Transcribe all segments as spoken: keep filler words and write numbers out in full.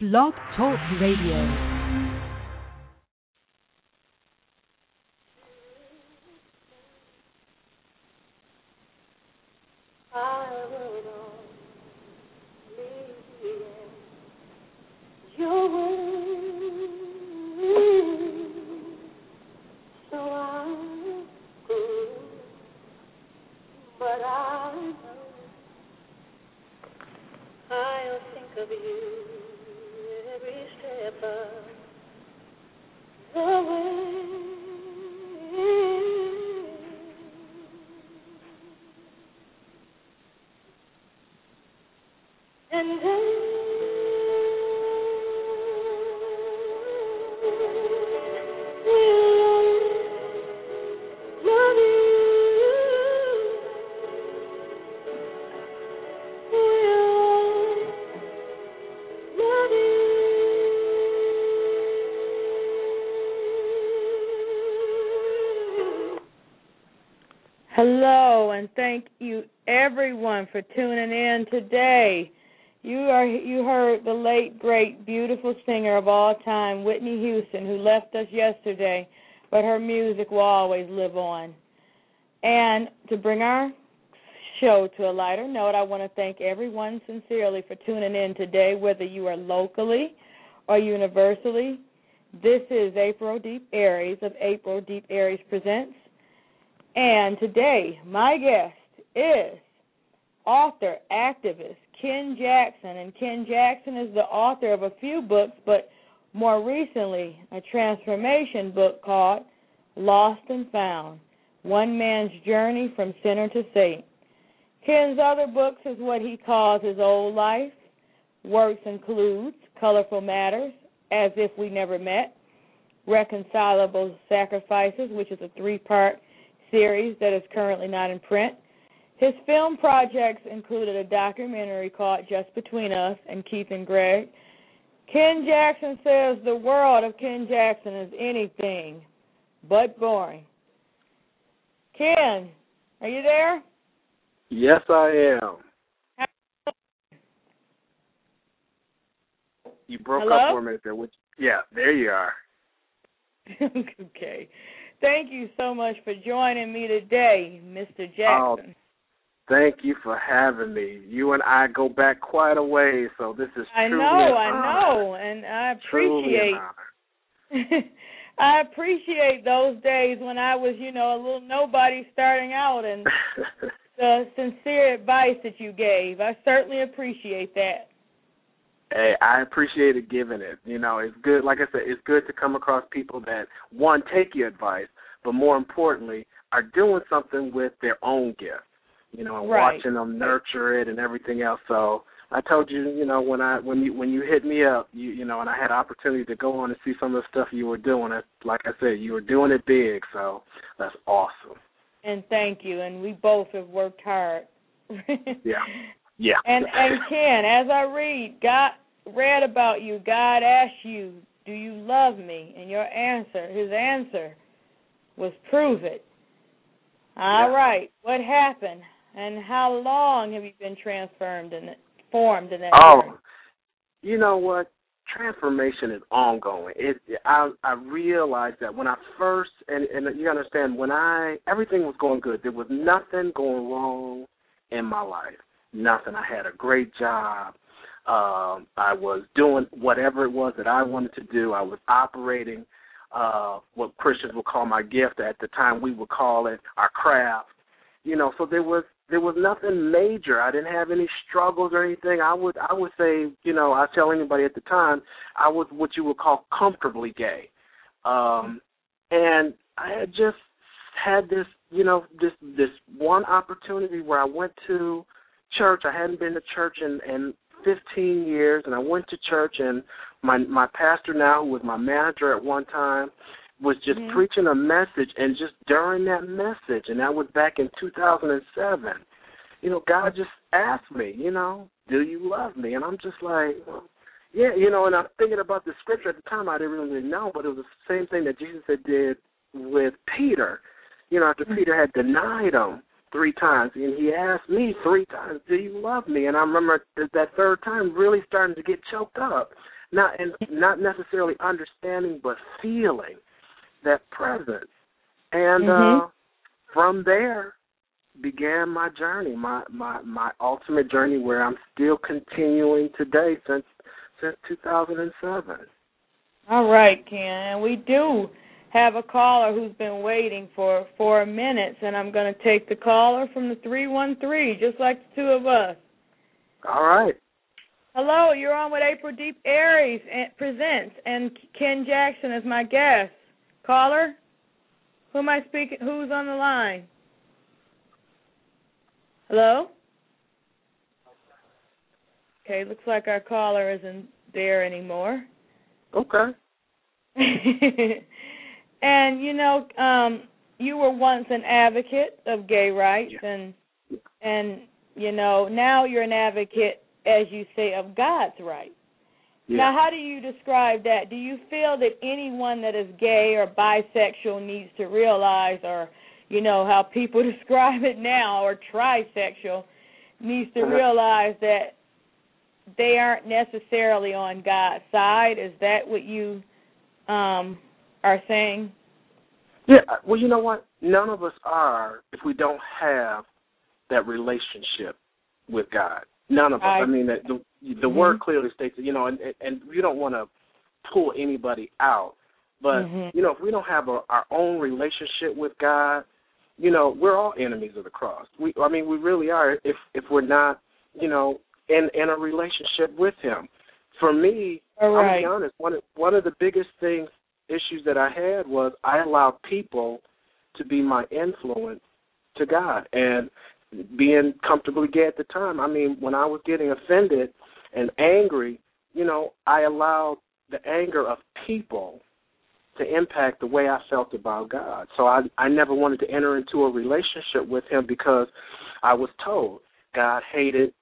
Blog Talk Radio. Hello, and thank you everyone for tuning in today. You are you heard the late, great, beautiful singer of all time, Whitney Houston, who left us yesterday, but her music will always live on. And to bring our show to a lighter note, I want to thank everyone sincerely for tuning in today, whether you are locally or universally. This is April Deep Aries of April Deep Aries Presents. And today, my guest is author, activist, Ken Jackson. And Ken Jackson is the author of a few books, but more recently, a transformation book called Lost and Found, One Man's Journey from Sinner to Saint. Ken's other books is what he calls his old life. Works includes Colorful Matters, As If We Never Met, Reconcilable Sacrifices, which is a three-part series that is currently not in print. His film projects included a documentary called Just Between Us and Keith and Greg. Ken Jackson says the world of Ken Jackson is anything but boring. Ken, are you there? Yes, I am. You broke Hello? up for a minute there. Which, yeah, there you are. Okay. Thank you so much for joining me today, Mister Jackson. Oh, thank you for having me. You and I go back quite a way, so this is I truly know, an I honor. know, and I appreciate Truly I appreciate those days when I was, you know, a little nobody starting out, and the sincere advice that you gave. I certainly appreciate that. Hey, I appreciated giving it. You know, it's good, like I said, it's good to come across people that, one, take your advice, but more importantly, are doing something with their own gift, you know, and right. watching them nurture it and everything else. So I told you, you know, when I when you when you hit me up, you you know, and I had opportunity to go on and see some of the stuff you were doing. Like I said, you were doing it big, so that's awesome. And thank you, and we both have worked hard. Yeah. Yeah. And and Ken, as I read, God read about you, God asked you, do you love me? And your answer, his answer was prove it. All yeah. right. What happened? And how long have you been transformed in it, formed in that Oh, journey? You know what? Transformation is ongoing. It, I I realized that when I first, and, and you understand, when I, everything was going good. There was nothing going wrong in my life. Nothing. I had a great job. Um, I was doing whatever it was that I wanted to do. I was operating uh, what Christians would call my gift. At the time, we would call it our craft. You know, so there was there was nothing major. I didn't have any struggles or anything. I would I would say, you know, I tell anybody at the time, I was what you would call comfortably gay, um, and I had just had this, you know, this this one opportunity where I went to church. I hadn't been to church in, in fifteen years, and I went to church, and my my pastor now, who was my manager at one time, was just mm-hmm. preaching a message, and just during that message, and that was back in two thousand seven, you know, God just asked me, you know, do you love me? And I'm just like, well, yeah, you know, and I'm thinking about the scripture at the time. I didn't really know, but it was the same thing that Jesus had did with Peter, you know, after mm-hmm. Peter had denied him three times, and he asked me three times, do you love me? And I remember that third time really starting to get choked up. not and not necessarily understanding, but feeling that presence. And mm-hmm. uh, from there began my journey, my, my my ultimate journey, where I'm still continuing today since since two thousand seven. All right, Ken, and we do have a caller who's been waiting for four minutes, and I'm going to take the caller from the three one three, just like the two of us. All right. Hello, you're on with April Deep Aries and Presents, and Ken Jackson is my guest. Caller, who am I speaking? Who's on the line? Hello? Okay, looks like our caller isn't there anymore. Okay. And, you know, um, you were once an advocate of gay rights, yeah. and, and you know, now you're an advocate, as you say, of God's rights. Yeah. Now, how do you describe that? Do you feel that anyone that is gay or bisexual needs to realize, or, you know, how people describe it now, or trisexual, needs to uh-huh. realize that they aren't necessarily on God's side? Is that what you um, are saying? Yeah, well, you know what? None of us are if we don't have that relationship with God. None of us. I, I mean, the, the, the mm-hmm. word clearly states, you know, and, and you don't want to pull anybody out. But, mm-hmm. you know, if we don't have a, our own relationship with God, you know, we're all enemies of the cross. We, I mean, we really are if if we're not, you know, in, in a relationship with Him. For me, all right. I'm going to be honest, one of, one of the biggest things, issues that I had was I allowed people to be my influence to God. And being comfortably gay at the time, I mean, when I was getting offended and angry, you know, I allowed the anger of people to impact the way I felt about God. So I, I never wanted to enter into a relationship with Him because I was told God hated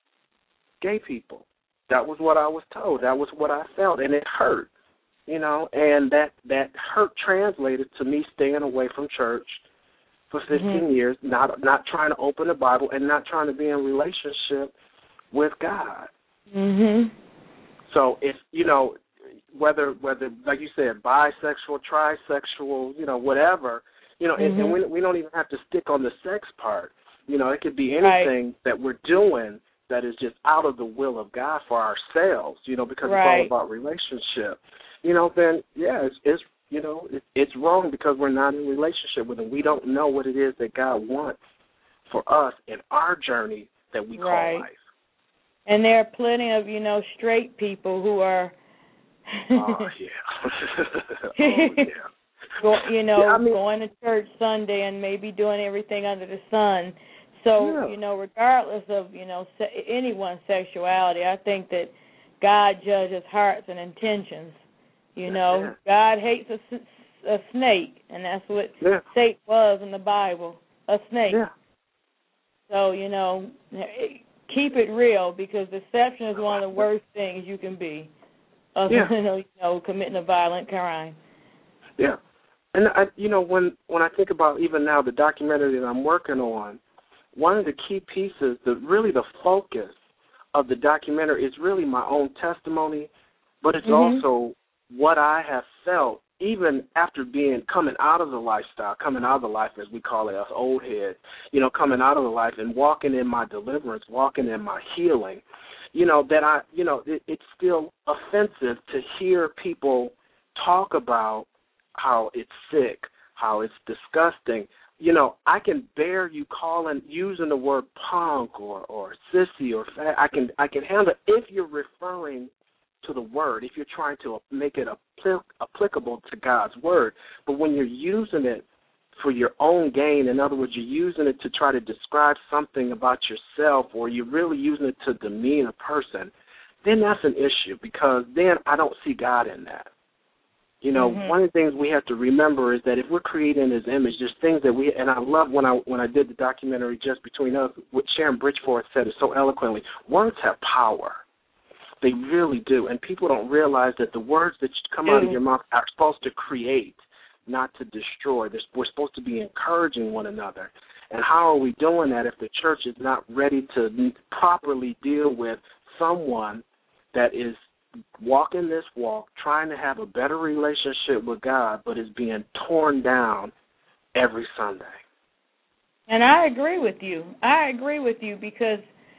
gay people. That was what I was told. That was what I felt, and it hurt, you know, and that, that hurt translated to me staying away from church for fifteen mm-hmm. years, not not trying to open the Bible and not trying to be in relationship with God. Mhm. So if, you know, whether, whether like you said, bisexual, trisexual, you know, whatever, you know, mm-hmm. and, and we, we don't even have to stick on the sex part. You know, it could be anything right. that we're doing that is just out of the will of God for ourselves, you know, because right. it's all about relationship. You know, then, yeah, it's, it's you know, it, it's wrong because we're not in relationship with Him. We don't know what it is that God wants for us in our journey that we right. call life. And there are plenty of, you know, straight people who are oh, yeah. oh, yeah. Go, you know, yeah, I mean, going to church Sunday and maybe doing everything under the sun. So, yeah. you know, regardless of, you know, se- anyone's sexuality, I think that God judges hearts and intentions. You know, yeah. God hates a, a snake, and that's what yeah. Satan was in the Bible, a snake. Yeah. So, you know, keep it real, because deception is one of the worst things you can be. Other yeah. than, you know, committing a violent crime. Yeah. And, I, you know, when, when I think about even now the documentary that I'm working on, one of the key pieces, the really the focus of the documentary is really my own testimony, but it's mm-hmm. also what I have felt even after being coming out of the lifestyle, coming out of the life, as we call it, us old heads, you know, coming out of the life and walking in my deliverance, walking in my healing, you know, that I, you know, it, it's still offensive to hear people talk about how it's sick, how it's disgusting. You know, I can bear you calling, using the word punk or, or sissy or fat. I can I can handle it if you're referring to the word, if you're trying to make it applic- applicable to God's word. But when you're using it for your own gain, in other words, you're using it to try to describe something about yourself, or you're really using it to demean a person, then that's an issue, because then I don't see God in that. You know, mm-hmm. one of the things we have to remember is that if we're creating His image, there's things that we, and I love when I when I did the documentary Just Between Us, what Sharon Bridgeforth said it so eloquently, words have power. They really do. And people don't realize that the words that come out of your mouth are supposed to create, not to destroy. We're supposed to be encouraging one another. And how are we doing that if the church is not ready to properly deal with someone that is walking this walk, trying to have a better relationship with God, but it's being torn down every Sunday. And I agree with you. I agree with you because,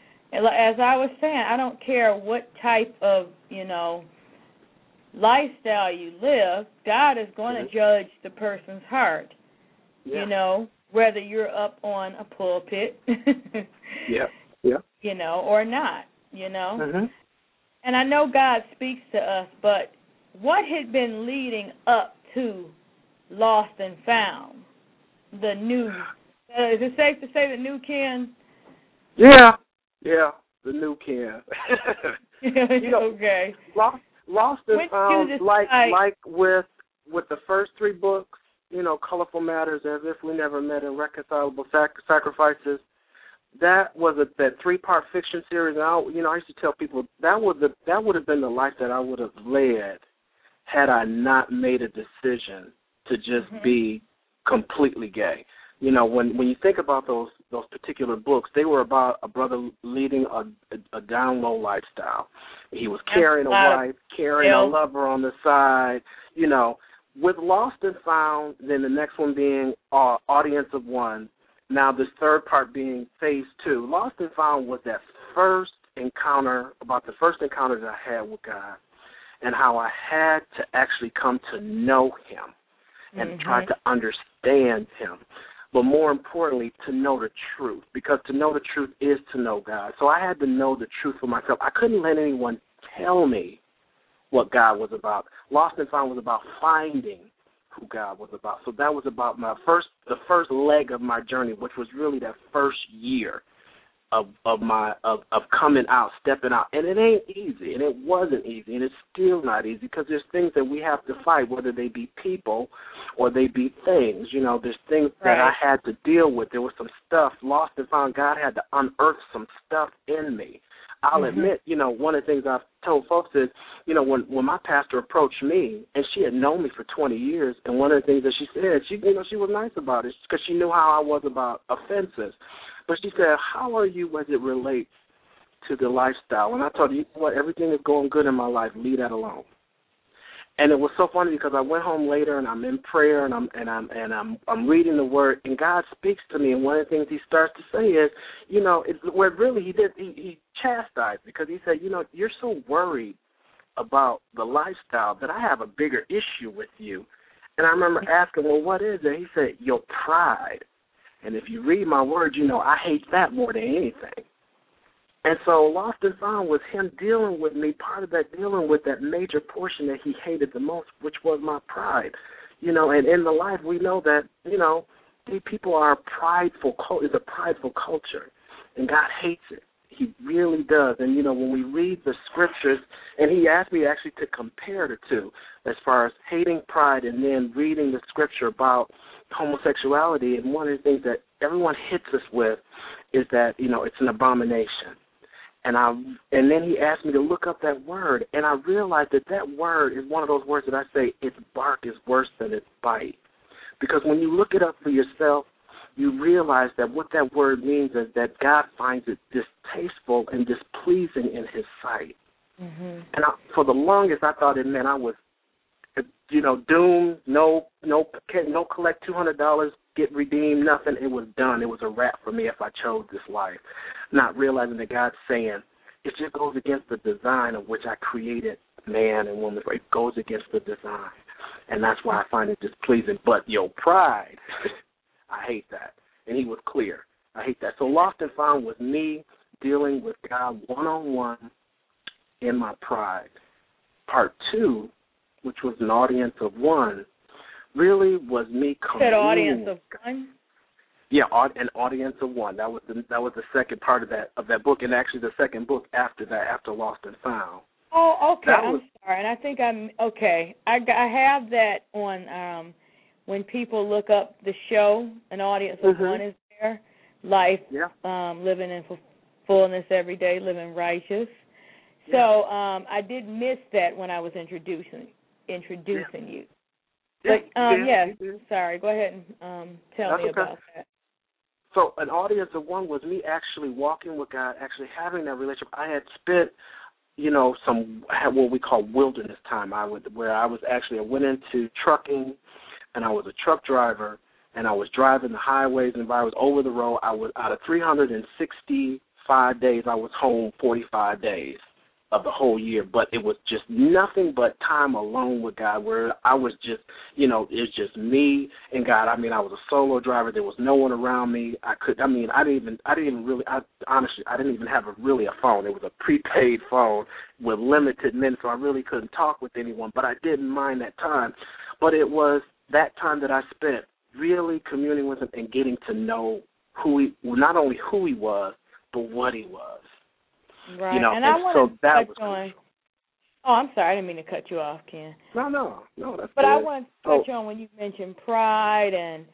as I was saying, I don't care what type of, you know, lifestyle you live, God is going mm-hmm. to judge the person's heart, yeah. you know, whether you're up on a pulpit, yeah, yeah, you know, or not, you know. Mm-hmm. And I know God speaks to us, but what had been leading up to Lost and Found, the new, uh, is it safe to say the new Ken? Yeah, yeah, the new Ken. You know, okay. Lost, Lost and when Found, like like with with the first three books, you know, Colorful Matters, As If We Never Met, and Reconcilable Sac- Sacrifices. That was a that three part fiction series. And I, you know, I used to tell people that would the, that would have been the life that I would have led had I not made a decision to just mm-hmm. be completely gay. You know, when when you think about those those particular books, they were about a brother leading a a, a down low lifestyle. He was carrying a wife, carrying a lover on the side. You know, with Lost and Found, then the next one being uh, Audience of One. Now this third part being Phase Two. Lost and Found was that first encounter, about the first encounter that I had with God, and how I had to actually come to know Him and mm-hmm. try to understand Him. But more importantly, to know the truth, because to know the truth is to know God. So I had to know the truth for myself. I couldn't let anyone tell me what God was about. Lost and Found was about finding who God was about. So that was about my first, the first leg of my journey, which was really that first year of of my of, of coming out, stepping out. And it ain't easy, and it wasn't easy, and it's still not easy because there's things that we have to fight, whether they be people or they be things. You know, there's things right. that I had to deal with. There was some stuff, Lost and Found. God had to unearth some stuff in me. I'll mm-hmm. admit, you know, one of the things I've told folks is, you know, when, when my pastor approached me, and she had known me for twenty years, and one of the things that she said, she, you know, she was nice about it because she knew how I was about offenses. But she said, how are you as it relates to the lifestyle? And I told her, you know what, everything is going good in my life. Leave that alone. And it was so funny because I went home later and I'm in prayer and I'm and I'm and I'm I'm reading the Word, and God speaks to me, and one of the things He starts to say is, you know, it's where really He did he, he chastised, because He said, you know, you're so worried about the lifestyle that I have a bigger issue with you. And I remember asking, well, what is it? He said, your pride. And if you read my Word, you know I hate that more than anything. And so Lost and Found was Him dealing with me, part of that dealing with that major portion that He hated the most, which was my pride. You know, and in the life we know that, you know, these people are prideful, it's a prideful culture, and God hates it. He really does. And, you know, when we read the scriptures, and He asked me actually to compare the two as far as hating pride and then reading the scripture about homosexuality, and one of the things that everyone hits us with is that, you know, it's an abomination. And I and then He asked me to look up that word, and I realized that that word is one of those words that I say its bark is worse than its bite. Because when you look it up for yourself, you realize that what that word means is that God finds it distasteful and displeasing in His sight. Mm-hmm. And I, for the longest, I thought it meant I was, you know, doomed, no, no, no collect two hundred dollars, get redeemed, nothing. It was done. It was a wrap for me if I chose this life, not realizing that God's saying it just goes against the design of which I created man and woman. It goes against the design, and that's why I find it displeasing. But your pride, I hate that, and He was clear. I hate that. So Lost and Found was me dealing with God one-on-one in my pride. Part two, which was an audience of one, really was me communing. Said audience of one? Yeah, an audience of one. That was the that was the second part of that of that book, and actually the second book after that, after Lost and Found. Oh, okay. That I'm was, sorry, and I think I'm okay. I, I have that on um, when people look up the show. An audience of mm-hmm. one is there. Life, yeah. um, living in fullness every day, living righteous. Yeah. So um, I did miss that when I was introducing introducing yeah. you. Yeah, But um, yeah, yeah, sorry. Go ahead and um, tell That's me okay. about that. So an audience of one was me actually walking with God, actually having that relationship. I had spent you know, some what we call wilderness time. I would where I was actually I went into trucking, and I was a truck driver, and I was driving the highways, and if I was over the road, I was out of three hundred sixty-five days, I was home forty-five days of the whole year. But it was just nothing but time alone with God, where I was just, you know, it's just me and God. I mean, I was a solo driver. There was no one around me. I could, I mean, I didn't even, I didn't even really, I, honestly, I didn't even have a, really a phone. It was a prepaid phone with limited minutes, so I really couldn't talk with anyone. But I didn't mind that time. But it was that time that I spent really communing with him and getting to know who he, not only who he was, but what he was. Right, you know, and, and I want so to that touch was on. Oh, I'm sorry, I didn't mean to cut you off, Ken. No, no, no, that's But good. I want to touch oh. on when you mentioned pride and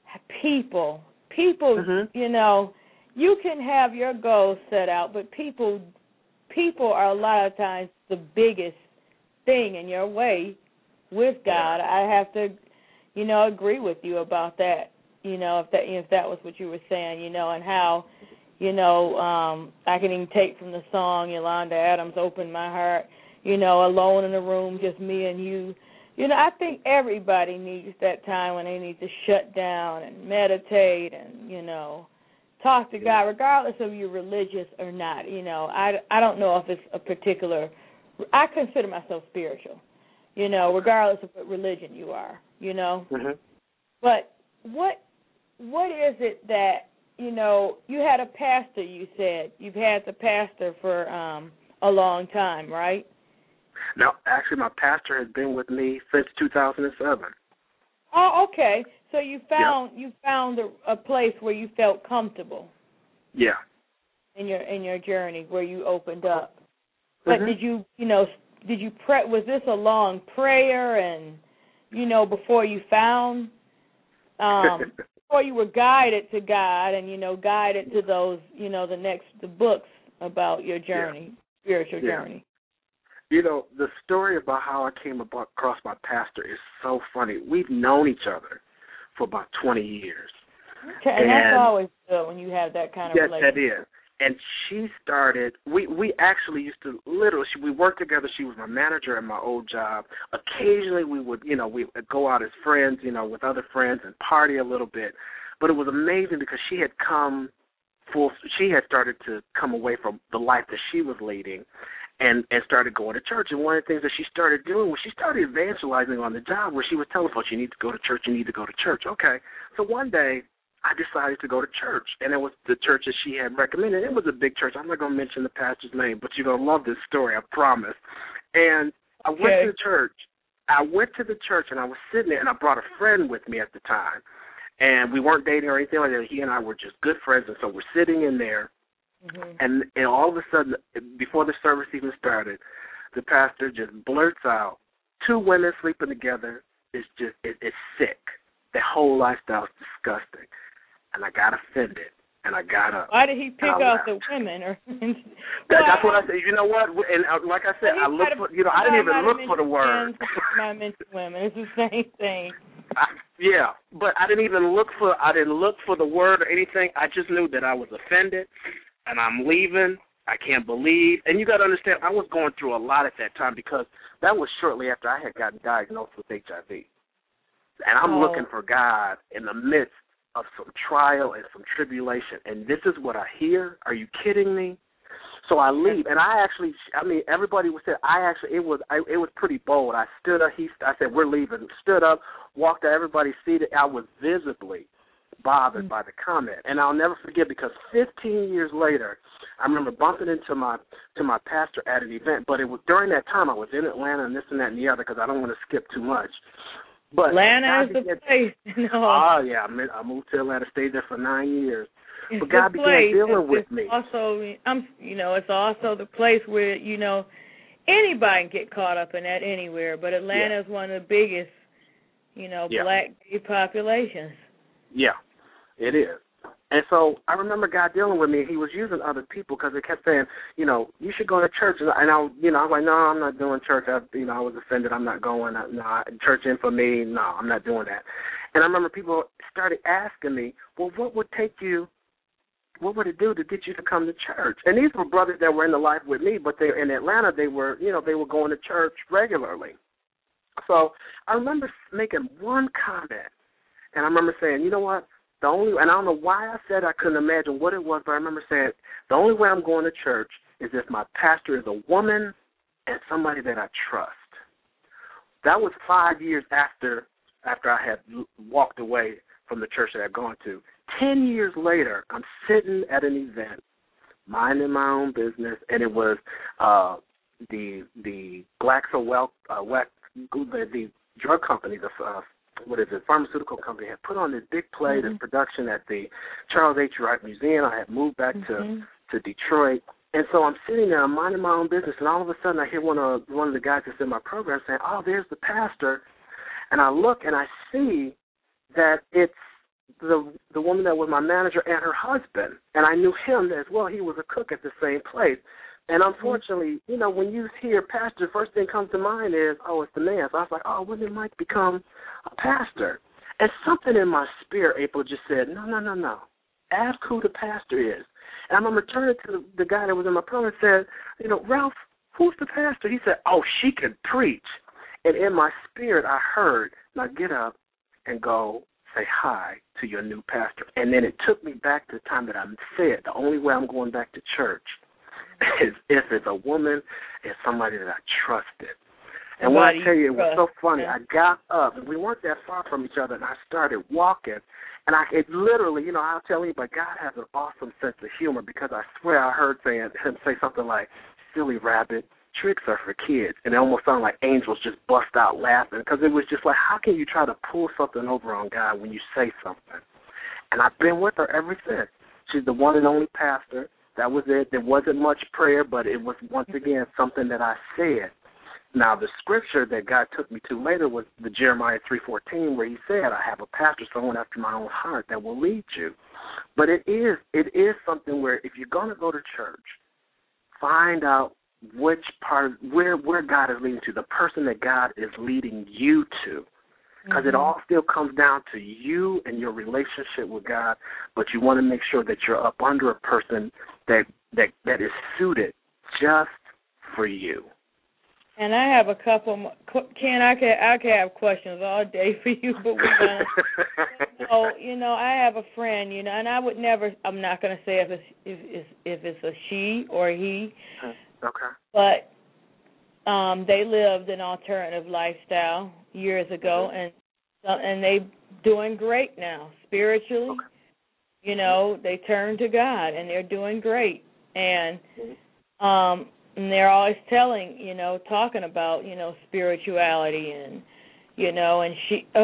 people. People, mm-hmm. you know, you can have your goals set out, but people, people are a lot of times the biggest thing in your way with God. Yeah. I have to, you know, agree with you about that. You know, if that if that was what you were saying, you know, and how. You know, um, I can even take from the song Yolanda Adams, Open My Heart, you know, alone in the room, just me and you. You know, I think everybody needs that time when they need to shut down and meditate and, you know, talk to God, regardless of you're religious or not. You know, I, I don't know if it's a particular, I consider myself spiritual, you know, regardless of what religion you are, you know. Mm-hmm. But what what is it that, you know, you had a pastor, you said. You've had the pastor for um, a long time, right? No, actually, my pastor has been with me since two thousand seven. Oh, okay. So you found yep. you found a, a place where you felt comfortable. Yeah. In your in your journey, where you opened up. But mm-hmm. did you, you know, did you pray? Was this a long prayer, and you know, before you found? Um, Or you were guided to God and, you know, guided to those, you know, the next the books about your journey, yeah. spiritual yeah. journey. You know, the story about how I came across my pastor is so funny. We've known each other for about twenty years. Okay, and, and that's always good when you have that kind of yes, relationship. Yes, that is. And she started, we, we actually used to literally, we worked together. She was my manager at my old job. Occasionally we would, you know, we would go out as friends, you know, with other friends and party a little bit. But it was amazing because she had come full, she had started to come away from the life that she was leading and, and started going to church. And one of the things that she started doing was she started evangelizing on the job where she was telling folks, you need to go to church, you need to go to church. Okay. So one day, I decided to go to church, and it was the church that she had recommended. It was a big church. I'm not going to mention the pastor's name, but you're going to love this story, I promise. And I went okay. to the church. I went to the church, and I was sitting there, and I brought a friend with me at the time. And we weren't dating or anything like that. He and I were just good friends, and so we're sitting in there. Mm-hmm. And, and all of a sudden, before the service even started, the pastor just blurts out, two women sleeping together is just it, it's sick. Their whole lifestyle is disgusting. And I got offended, and I got up. Why did he pick out the women? Or well, that's what I said. You know what? And uh, like I said, I looked for, you know, I didn't even look for the word. I mentioned women. It's the same thing. I, yeah, but I didn't even look for, I didn't look for the word or anything. I just knew that I was offended, and I'm leaving. I can't believe. And you got to understand, I was going through a lot at that time because that was shortly after I had gotten diagnosed with H I V. And I'm oh. looking for God in the midst of some trial and some tribulation, and this is what I hear. Are you kidding me? So I leave, and I actually, I mean, everybody was saying, I actually, it was, I, it was pretty bold. I stood up. He, I said, we're leaving. Stood up, walked to everybody seated. I was visibly bothered mm-hmm. by the comment, and I'll never forget because fifteen years later, I remember bumping into my to my pastor at an event. But it was during that time I was in Atlanta and this and that and the other because I don't want to skip too much. But Atlanta is the place. No. Oh, yeah. I moved to Atlanta, stayed there for nine years. It's but God began place. dealing it's, with it's me. Also, I'm, you know, it's also the place where, you know, anybody can get caught up in that anywhere. But Atlanta yeah. is one of the biggest, you know, yeah. black gay populations. Yeah, it is. And so I remember God dealing with me. He was using other people because they kept saying, you know, you should go to church. And I, and I you know, I was like, no, I'm not doing church. I, you know, I was offended. I'm not going. I, no, church in for me. No, I'm not doing that. And I remember people started asking me, well, what would take you what would it do to get you to come to church? And these were brothers that were in the life with me, but they in Atlanta, they were, you know, they were going to church regularly. So I remember making one comment, and I remember saying, you know what, the only, and I don't know why I said I couldn't imagine what it was, but I remember saying, the only way I'm going to church is if my pastor is a woman and somebody that I trust. That was five years after after I had walked away from the church that I'd gone to. Ten years later, I'm sitting at an event, minding my own business, and it was uh, the the Glaxo Well uh, the, the drug company, the uh, what is it, pharmaceutical company, had put on this big play, mm-hmm. this production at the Charles H. Wright Museum. I had moved back mm-hmm. to, to Detroit. And so I'm sitting there, I'm minding my own business, and all of a sudden I hear one of one of the guys that's in my program saying, oh, there's the pastor. And I look and I see that it's the the woman that was my manager and her husband. And I knew him as well. He was a cook at the same place. And unfortunately, you know, when you hear pastor, the first thing comes to mind is, oh, it's the man. So I was like, oh, wouldn't it might become a pastor? And something in my spirit, April, just said, no, no, no, no. Ask who the pastor is. And I remember turning to the, the guy that was in my program and said, you know, Ralph, who's the pastor? He said, oh, she can preach. And in my spirit, I heard, now get up and go say hi to your new pastor. And then it took me back to the time that I said, the only way I'm going back to church is if it's a woman, it's somebody that I trusted. And when I tell you, it was so funny, I got up, and we weren't that far from each other, and I started walking. And I it literally, you know, I'll tell you, but God has an awesome sense of humor, because I swear I heard saying, him say something like, silly rabbit, tricks are for kids. And it almost sounded like angels just bust out laughing, because it was just like, how can you try to pull something over on God when you say something? And I've been with her ever since. She's the one and only pastor. That was it. There wasn't much prayer, but it was, once again, something that I said. Now, the scripture that God took me to later was the Jeremiah three fourteen, where he said, I have a pastor, someone after my own heart, that will lead you. But it is it is something where if you're going to go to church, find out which part, where where God is leading to, the person that God is leading you to. Because mm-hmm. it all still comes down to you and your relationship with God, but you want to make sure that you're up under a person that that, that is suited just for you. And I have a couple more. Ken, I can I can have questions all day for you, but we're gonna. So you know, I have a friend, you know, and I would never. I'm not gonna say if it's if it's if it's a she or a he. Okay. But um, they lived an alternative lifestyle years ago, and and they doing great now spiritually. Okay. You know, they turned to God and they're doing great, and um. And they're always telling, you know, talking about, you know, spirituality and, you know, and she, oh,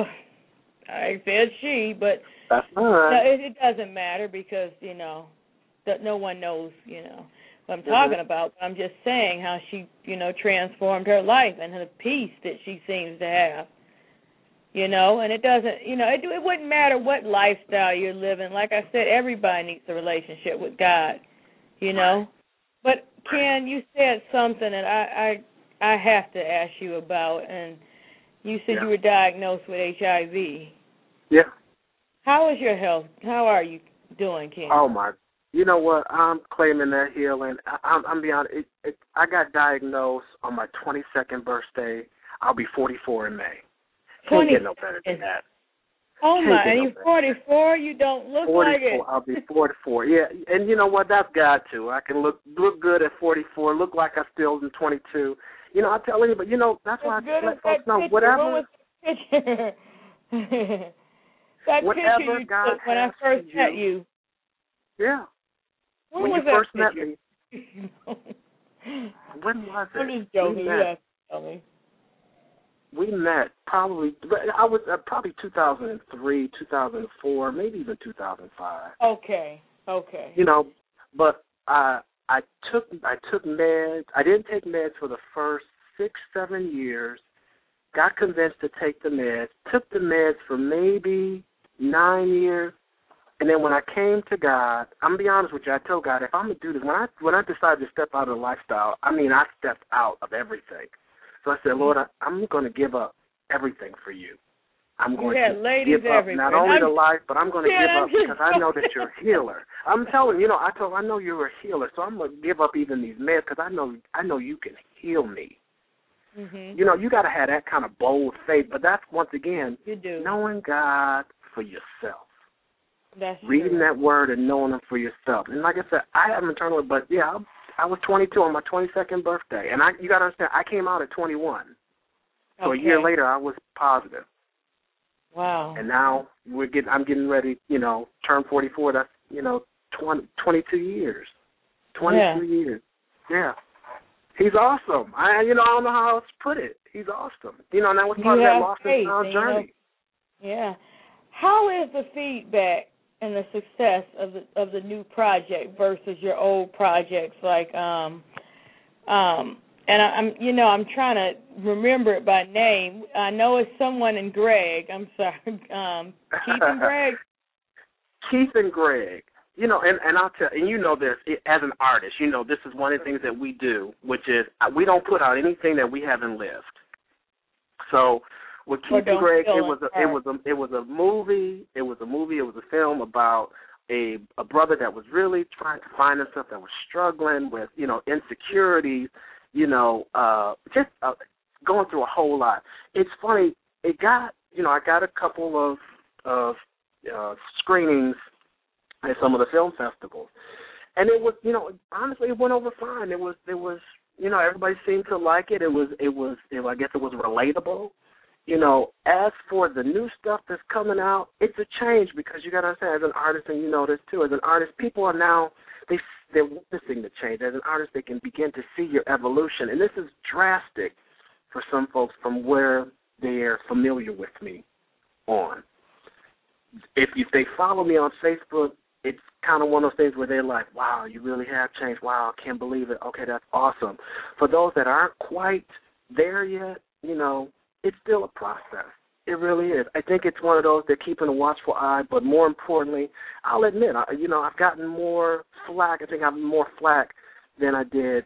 I said she, but that's all right. No, it, it doesn't matter because, you know, that no one knows, you know, what I'm mm-hmm. talking about. I'm just saying how she, you know, transformed her life and the peace that she seems to have, you know, and it doesn't, you know, it, it wouldn't matter what lifestyle you're living. Like I said, everybody needs a relationship with God, you know. Right. But, Ken, you said something that I, I I have to ask you about, and you said yeah. you were diagnosed with H I V. Yeah. How is your health? How are you doing, Ken? Oh, my. You know what? I'm claiming that healing. I, I'm, I'm being honest. It, it, I got diagnosed on my twenty-second birthday. I'll be forty-four in May. Can't get no better than that. Oh, my, and you're forty-four? You don't look like it. I'll be forty-four, yeah. And you know what? That's God, too. I can look look good at forty-four, look like I still am twenty-two. You know, I tell you, but, you know, that's why I let folks know, picture. whatever. What was that picture? that whatever picture you God took when I first you, met you. Yeah. When, when was you that first picture? met me. When was it? I'm just joking. You have to tell me. We met probably, I was uh, probably two thousand three, two thousand four, maybe even two thousand five. Okay, okay. You know, but I I took I took meds. I didn't take meds for the first six, seven years. Got convinced to take the meds. Took the meds for maybe nine years, and then when I came to God, I'm gonna be honest with you. I told God, if I'm gonna do this, when I when I decided to step out of the lifestyle, I mean, I stepped out of everything. So I said, Lord, I, I'm going to give up everything for you. I'm going you to ladies give up everywhere. not only I'm, the life, but I'm going to yeah, give up just, because I know that you're a healer. I'm telling you, you know, I told I know you're a healer, so I'm going to give up even these meds because I know I know you can heal me. Mm-hmm. You know, you got to have that kind of bold faith, but that's once again you do. knowing God for yourself. That's reading true. that word and knowing them for yourself. And like I said, I haven't turned it, but yeah, I, I was twenty-two on my twenty-second birthday, and I you got to understand, I came out at twenty-one. So okay. a year later, I was positive. Wow. And now we're getting, I'm getting ready, you know, turn forty-four. That's, you know, twenty, twenty-two years. twenty-two yeah. years. Yeah. He's awesome. I, you know, I don't know how else to put it. He's awesome. You know, and that was part you of that have lost faith, and found journey. You know, yeah. How is the feedback and the success of the of the new project versus your old projects? Like, um, um, and I, I'm, you know, I'm trying to remember it by name. I know it's someone in Greg. I'm sorry, um, Keith and Greg. Keith and Greg. You know, and, and I'll tell, and you know this, it, as an artist, you know, this is one of the things that we do, which is uh, we don't put out anything that we haven't lived. So with Keith and Greg, it was a, it was a it was a movie, it was a movie, it was a film about a a brother that was really trying to find himself, that was struggling with, you know, insecurities, you know, uh, just uh, going through a whole lot. It's funny, it got, you know, I got a couple of of uh, screenings at some of the film festivals, and it was, you know, honestly, it went over fine. It was, it was, you know, everybody seemed to like it. It was, it was, it, I guess, it was relatable. You know, as for the new stuff that's coming out, it's a change because you got to understand, as an artist, and you know this too, as an artist, people are now they they're witnessing the change. As an artist, they can begin to see your evolution, and this is drastic for some folks from where they're familiar with me on. If if they follow me on Facebook, it's kind of one of those things where they're like, wow, you really have changed. Wow, I can't believe it. Okay, that's awesome. For those that aren't quite there yet, you know, it's still a process. It really is. I think it's one of those that keeping a watchful eye, but more importantly, I'll admit, I, you know, I've gotten more flack. I think I've more flack than I did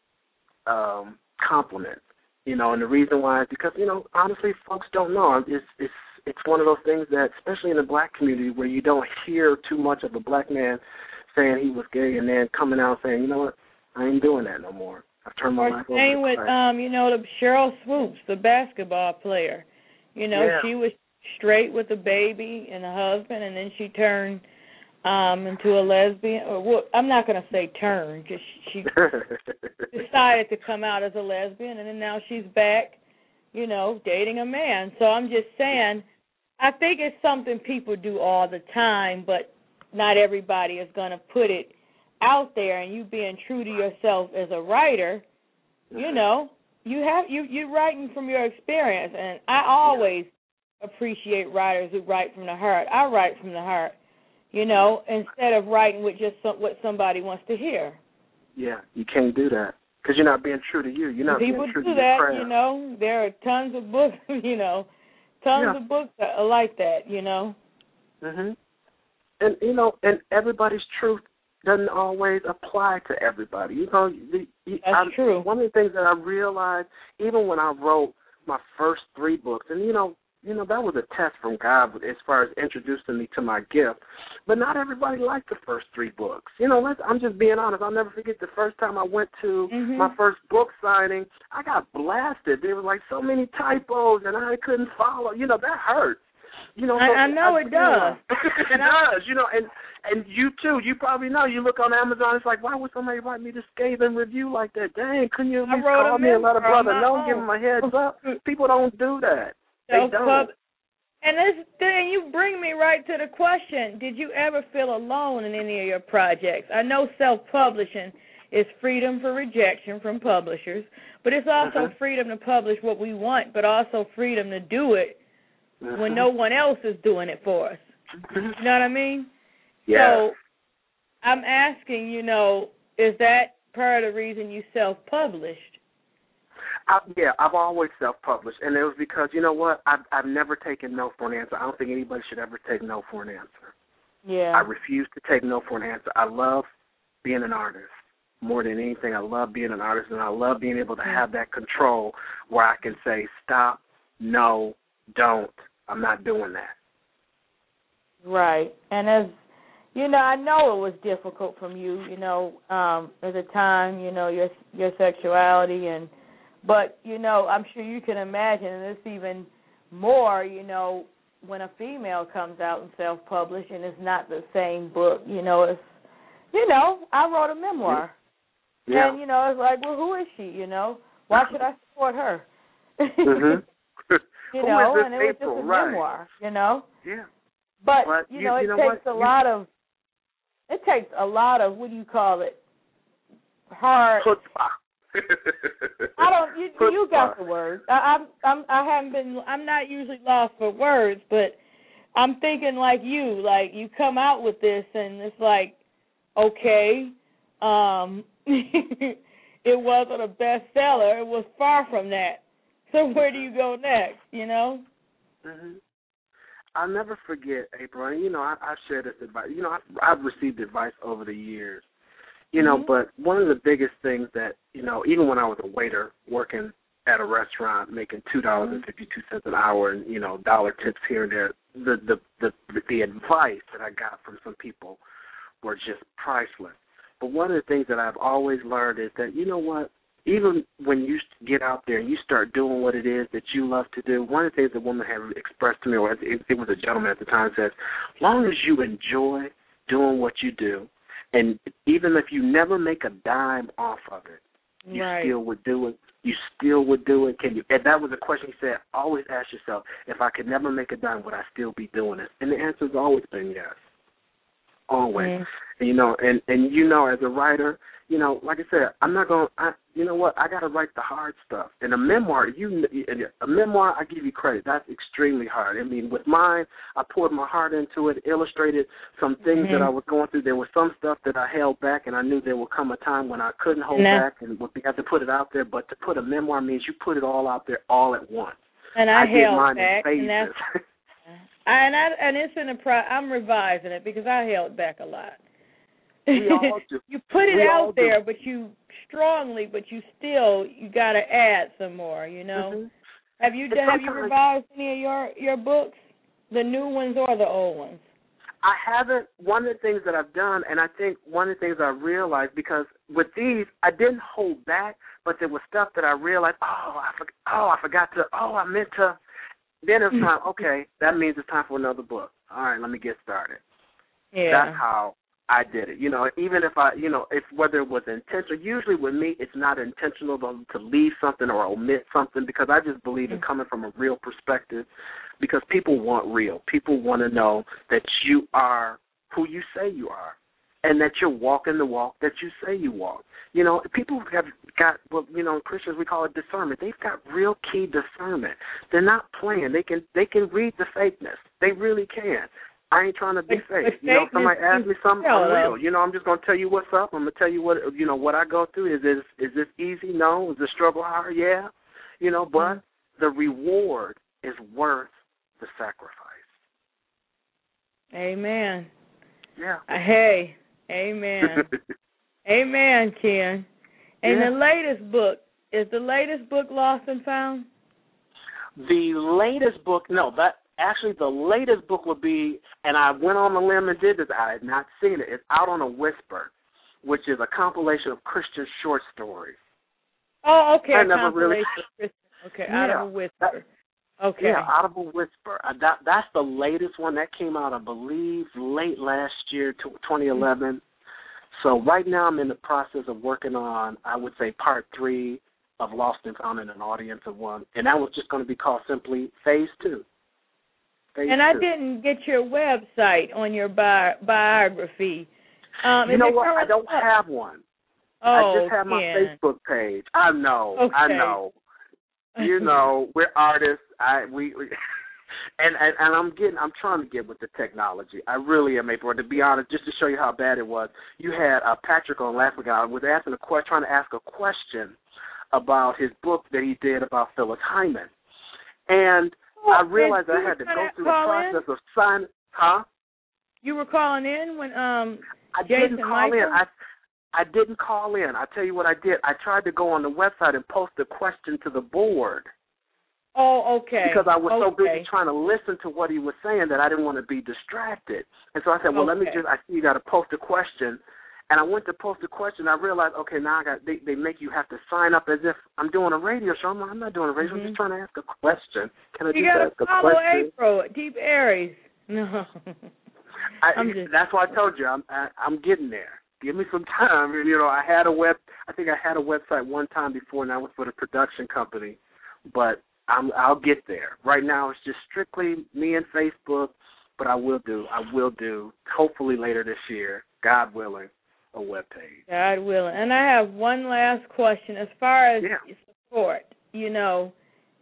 um, compliments. You know, and the reason why is because, you know, honestly, folks don't know. It's, it's It's one of those things that, especially in the black community, where you don't hear too much of a black man saying he was gay and then coming out saying, you know what, I ain't doing that no more. I've turned my Or life over same to with, Christ. um, you know, the Cheryl Swoops, the basketball player. You know, yeah. she was straight with a baby and a husband, and then she turned um, into a lesbian. Or well, I'm not going to say turn, because she decided to come out as a lesbian, and then now she's back, you know, dating a man. So I'm just saying, I think it's something people do all the time, but not everybody is going to put it out there. And you being true to yourself as a writer, you know, you have you you're writing from your experience, and I always appreciate writers who write from the heart. I write from the heart, you know, instead of writing with just some, what somebody wants to hear. Yeah, you can't do that because you're not being true to you. You're not People being true do to that, your craft. you know. There are tons of books, you know. Tons yeah. of books that are like that, you know. Mhm. And you know, and everybody's truth doesn't always apply to everybody. You know, the, the, that's I, true. One of the things that I realized, even when I wrote my first three books, and you know, you know, that was a test from God as far as introducing me to my gift. But not everybody liked the first three books. You know, let's, I'm just being honest. I'll never forget the first time I went to mm-hmm. my first book signing. I got blasted. There were like so many typos, and I couldn't follow. You know, that hurts. You know, I, so I know I it does. it does. You know, and and you too. You probably know. You look on Amazon. It's like, why would somebody write me this scathing review like that? Dang, couldn't you at least call me and let a brother know, give him a heads up? People don't do that. They so, don't. And this thing, you bring me right to the question: did you ever feel alone in any of your projects? I know self-publishing is freedom for rejection from publishers, but it's also mm-hmm. freedom to publish what we want, but also freedom to do it mm-hmm. when no one else is doing it for us. Mm-hmm. You know what I mean? Yeah. So I'm asking, you know, is that part of the reason you self-published? I, yeah, I've always self-published, and it was because, you know what, I've, I've never taken no for an answer. I don't think anybody should ever take no for an answer. Yeah. I refuse to take no for an answer. I love being an artist more than anything. I love being an artist, and I love being able to have that control where I can say stop, no, don't, I'm not doing that. Right. And as you know, I know it was difficult from you, you know, um, at the time, you know, your your sexuality and but, you know, I'm sure you can imagine, and it's even more, you know, when a female comes out and self-published and it's not the same book, you know, it's, you know, I wrote a memoir. Yeah. And, you know, it's like, well, who is she, you know? Why should I support her? Mm-hmm. You know, and it was April? just a right. memoir, you know? Yeah. But, but you, you know, it you know takes what? a you, lot of, it takes a lot of, what do you call it, hard. I don't, you, you got the words. I, I'm, I'm, I haven't been, I'm not usually lost for words, but I'm thinking like you, like you come out with this and it's like, okay, um, it wasn't a bestseller. It was far from that. So where do you go next, you know? Mm-hmm. I'll never forget, April, and, you know, I, I've shared this advice. You know, I've, I've received advice over the years, you know, mm-hmm. but one of the biggest things that, you know, even when I was a waiter working at a restaurant making two dollars and fifty-two cents an hour and, you know, dollar tips here and there, the, the, the, the advice that I got from some people were just priceless. But one of the things that I've always learned is that, you know what, even when you get out there and you start doing what it is that you love to do, one of the things the woman had expressed to me, or it, it was a gentleman at the time, says, as long as you enjoy doing what you do, and even if you never make a dime off of it, you right. still would do it. You still would do it. Can you? And that was a question he said, always ask yourself, if I could never make a dime, would I still be doing it? And the answer has always been yes. Always. Mm-hmm. And, you know, and, and you know, as a writer, you know, like I said, I'm not going to, you know what, I got to write the hard stuff. And a memoir, you, a memoir, I give you credit. That's extremely hard. I mean, with mine, I poured my heart into it, illustrated some things mm-hmm. that I was going through. There was some stuff that I held back, and I knew there would come a time when I couldn't hold no. back and would have to put it out there. But to put a memoir means you put it all out there all at once. And I, I held did mine back, in and that's, and, I, and it's in the pro, I'm revising it because I held back a lot. We all do. You put it we out there, do. but you strongly, but you still you got to add some more. You know, mm-hmm. have you have you revised any of your your books, the new ones or the old ones? I haven't. One of the things that I've done, and I think one of the things I realized, because with these I didn't hold back, but there was stuff that I realized. Oh, I forgot. Oh, I forgot to. Oh, I meant to. Then it's time. Okay, that means it's time for another book. All right, let me get started. Yeah. That's how I did it. You know, even if I, you know, if whether it was intentional, usually with me it's not intentional to, to leave something or omit something, because I just believe in coming from a real perspective, because people want real. People want to know that you are who you say you are and that you're walking the walk that you say you walk. You know, people have got, well, you know, Christians, we call it discernment. They've got real key discernment. They're not playing. They can they can read the fakeness. They really can. I ain't trying to be fake. You know, if somebody asks me something, I'm real. You know, I'm just going to tell you what's up. I'm going to tell you what, you know, what I go through. Is this, is this easy? No. Is the struggle hard? Yeah. You know, but mm-hmm. the reward is worth the sacrifice. Amen. Yeah. Hey, amen. Amen, Ken. And yeah. the latest book, is the latest book Lost and Found? The latest book, no, that actually the latest book would be, and I went on the limb and did this, I had not seen it. It's Out on a Whisper, which is a compilation of Christian short stories. Oh, okay, I a never compilation really, of Okay, yeah, Out of a Whisper. That, okay. Yeah, Out of a Whisper. Uh, that, that's the latest one. That came out, I believe, late last year, twenty eleven. Mm-hmm. So right now I'm in the process of working on, I would say, part three of Lost and Found in an Audience of One. And that was just going to be called simply Phase Two. Phase and I two. didn't get your website on your bi- biography. Um, you know what? I don't up? have one. Oh, I just have my Ken. Facebook page. I know. Okay. I know. You know, we're artists. I we, we and, and and I'm getting. I'm trying to get with the technology. I really am, April. To be honest, just to show you how bad it was, you had uh, Patrick on last week. I was asking a question, trying to ask a question about his book that he did about Phyllis Hyman, and oh, I realized I had to go through the process in? of signing. Huh? You were calling in when um. I Jason didn't call Michael? in. I I didn't call in. I tell you what I did. I tried to go on the website and post a question to the board. Oh, okay. Because I was okay. so busy trying to listen to what he was saying that I didn't want to be distracted. And so I said, well, okay. let me just, I see you got to post a question. And I went to post a question. I realized, okay, now I got, they, they make you have to sign up as if I'm doing a radio show. I'm, like, I'm not doing a radio show. Mm-hmm. I'm just trying to ask a question. Can I you just ask a question? You got to follow April, Deep Aries. No. I, I'm just... That's why I told you, I'm, I, I'm getting there. Give me some time. And, you know, I had a web, I think I had a website one time before, and that was for the production company. But I'm, I'll get there. Right now it's just strictly me and Facebook, but I will do, I will do, hopefully later this year, God willing, a webpage. God willing. And I have one last question. As far as yeah. support, you know,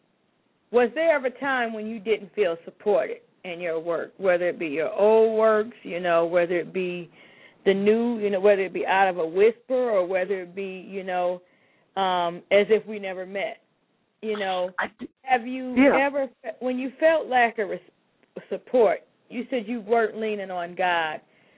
was there ever a time when you didn't feel supported in your work, whether it be your old works, you know, whether it be the new, you know, whether it be Out of a Whisper or whether it be, you know, um, As If We Never Met? You know, have you yeah. ever, when you felt lack of res- support, you said you weren't leaning on God.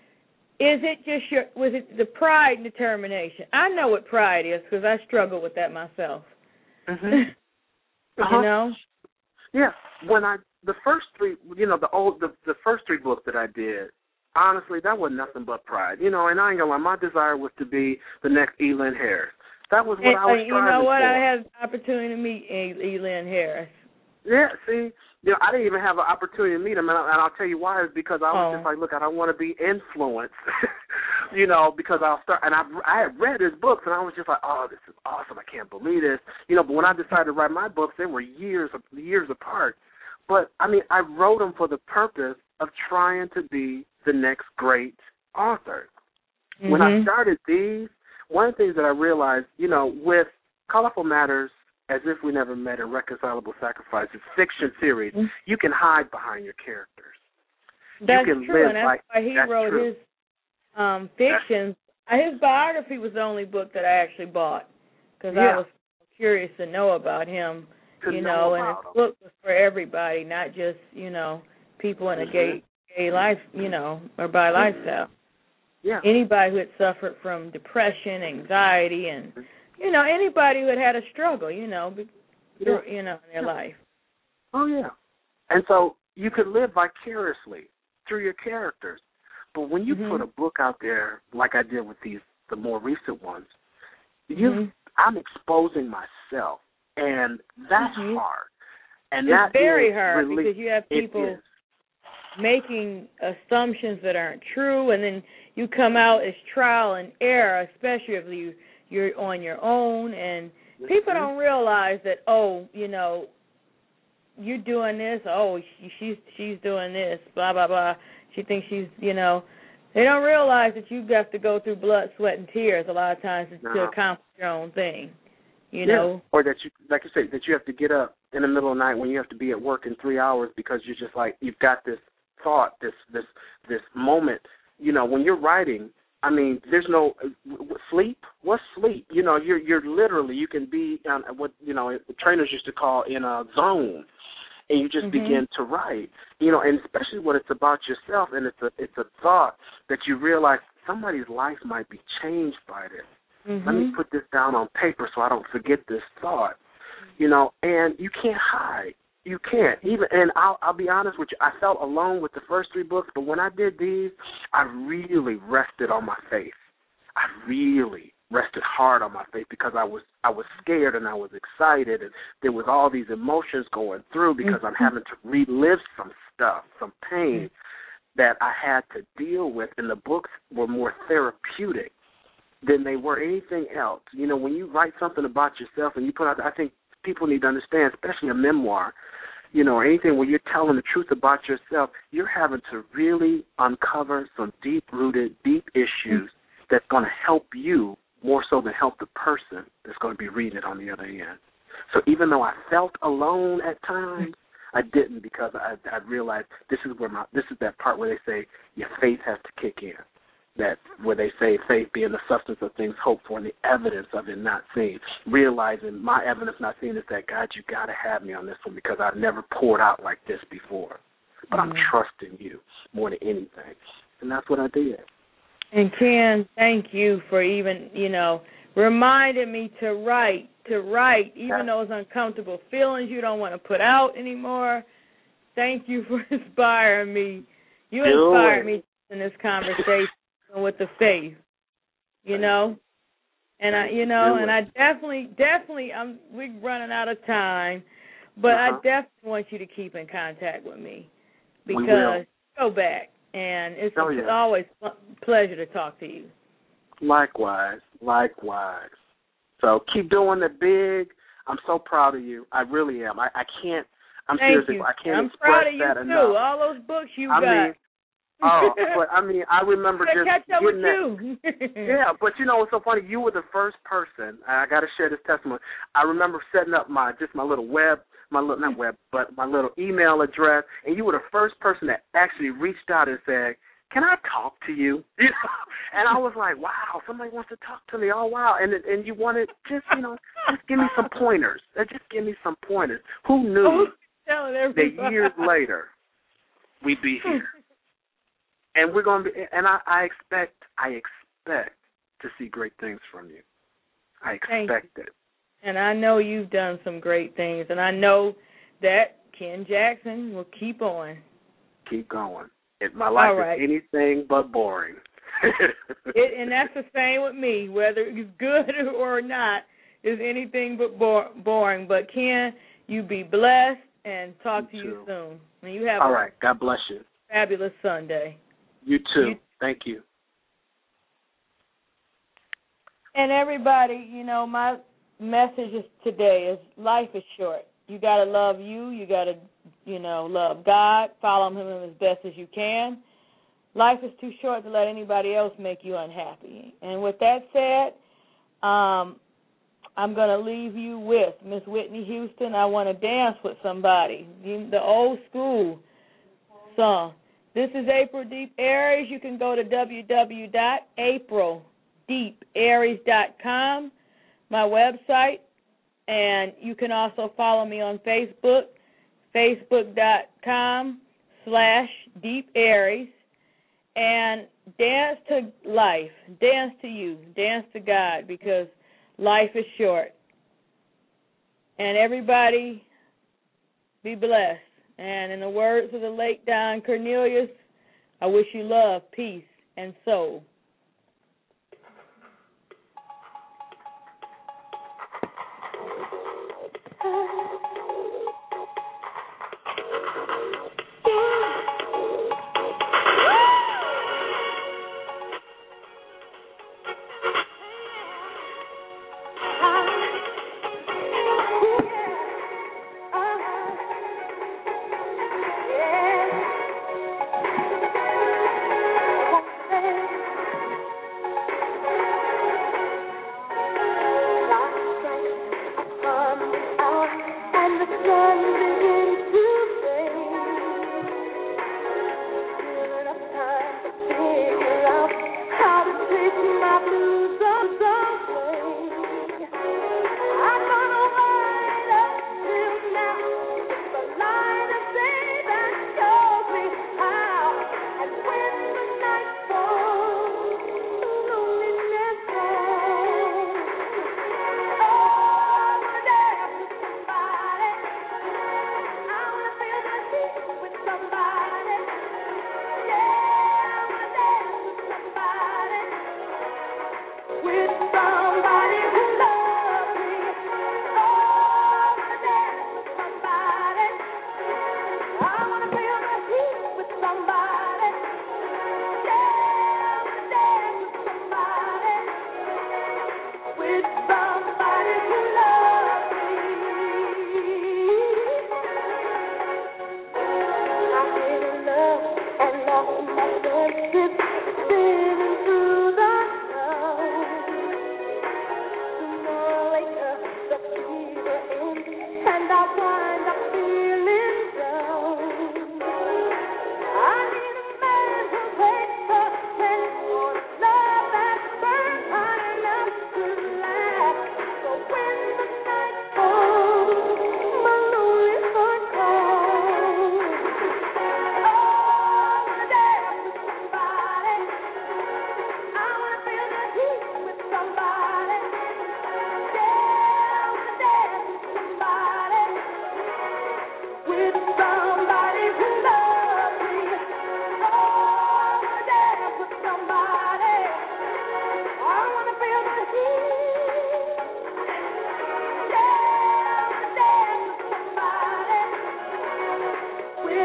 Is it just your, was it the pride and determination? I know what pride is because I struggle with that myself. Mm-hmm. uh-huh. You know? Yeah. When I, the first three, you know, the old, the, the first three books that I did, honestly, that was nothing but pride. You know, and I ain't gonna lie, my desire was to be the next Elin Harris. That was what and, I was striving for. You know what? For. I had the opportunity to meet Elin Harris. Yeah, see, you know, I didn't even have an opportunity to meet him, and, I, and I'll tell you why. Is because I was oh. just like, look, I don't want to be influenced, you know, because I'll start. And I, I had read his books, and I was just like, oh, this is awesome. I can't believe this, you know. But when I decided to write my books, they were years years apart. But I mean, I wrote them for the purpose of trying to be the next great author. Mm-hmm. When I started these, one of the things that I realized, you know, with Colorful Matters, As If We Never Met, and Reconcilable Sacrifices, fiction series, mm-hmm. you can hide behind your characters. That's you can true, live and that's like, why he that's wrote true. his um, fictions. His biography was the only book that I actually bought because yeah. I was curious to know about him, to you know, know, and his him. book was for everybody, not just, you know, people in a mm-hmm. gay, gay life, you know, or bi mm-hmm. lifestyle. Yeah. Anybody who had suffered from depression, anxiety, and, you know, anybody who had had a struggle, you know, yeah. you know, in their yeah. life. Oh, yeah. And so you could live vicariously through your characters. But when you mm-hmm. put a book out there, like I did with these, the more recent ones, you, mm-hmm. I'm exposing myself, and that's mm-hmm. hard. And it's that very is hard really, because you have people making assumptions that aren't true, and then you come out as trial and error, especially if you, you're on your own, and mm-hmm. people don't realize that, oh, you know, you're doing this, oh, she, she's she's doing this, blah, blah, blah. She thinks she's, you know, they don't realize that you have to go through blood, sweat, and tears a lot of times no. to accomplish your own thing, you yeah. know. Or that you, like you say, that you have to get up in the middle of the night when you have to be at work in three hours because you're just like, you've got this thought, this this this moment. You know, when you're writing, I mean, there's no uh, sleep. What's sleep? You know, you're you're literally, you can be on what, you know, trainers used to call in a zone. And you just mm-hmm. begin to write, you know, and especially when it's about yourself and it's a it's a thought that you realize somebody's life might be changed by this. Mm-hmm. Let me put this down on paper so I don't forget this thought, you know. And you can't hide, you can't even. And I'll I'll be honest with you, I felt alone with the first three books, but when I did these, I really rested on my faith. I really rested hard on my faith because I was I was scared and I was excited and there was all these emotions going through because mm-hmm. I'm having to relive some stuff, some pain mm-hmm. that I had to deal with, and the books were more therapeutic than they were anything else. You know, when you write something about yourself and you put out, I think people need to understand, especially a memoir, you know, or anything where you're telling the truth about yourself, you're having to really uncover some deep-rooted, deep issues mm-hmm. that's going to help you more so than help the person that's going to be reading it on the other end. So even though I felt alone at times, I didn't because I, I realized this is where my this is that part where they say your faith has to kick in. That where they say faith being the substance of things hoped for and the evidence of it not seen. Realizing my evidence not seen is that, God, you got to have me on this one because I've never poured out like this before. But mm-hmm. I'm trusting you more than anything. And that's what I did. And Ken, thank you for even, you know, reminding me to write, to write, even yeah. those uncomfortable feelings you don't want to put out anymore. Thank you for inspiring me. You Do inspired it. me in this conversation with the faith, you know. And I, you know, and I definitely, definitely, I'm. We're running out of time, but uh-huh. I definitely want you to keep in contact with me because we will. go back, and it's, oh, a, yeah. it's always a pleasure to talk to you. Likewise, likewise. So keep doing it big. I'm so proud of you. I really am. I, I can't. I'm Thank seriously. you. I can't I'm express proud of you that too. enough. All those books you I got. mean, oh, but I mean, I remember I just catch up with getting that. you. Yeah, but you know what's so funny? You were the first person. I got to share this testimony. I remember setting up my just my little web, my little not web, but my little email address, and you were the first person that actually reached out and said, "Can I talk to you?" You know, and I was like, "Wow, somebody wants to talk to me." Oh, wow! And and you wanted just you know just give me some pointers. Just give me some pointers. Who knew Oh, that years later we'd be here? And we're going to be, and I, I expect, I expect to see great things from you. I expect it. And I know you've done some great things, and I know that Ken Jackson will keep on. Keep going. If my life right. is anything but boring. it, and that's the same with me, whether it's good or not, is anything but bo- boring. But Ken, you be blessed, and talk you to too. you soon. And you have All a right. God bless you. fabulous Sunday. You too. You, Thank you. And everybody, you know, my message is today is life is short. You got to love you. You got to, you know, love God. Follow Him as best as you can. Life is too short to let anybody else make you unhappy. And with that said, um, I'm going to leave you with Miss Whitney Houston. I want to dance with somebody. The old school song. This is April Deep Aries. You can go to w w w dot april deep aries dot com, my website, and you can also follow me on Facebook, facebook dot com slash deep aries, and dance to life, dance to you, dance to God, because life is short. And everybody be blessed. And in the words of the late Don Cornelius, I wish you love, peace, and soul.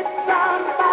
somebody.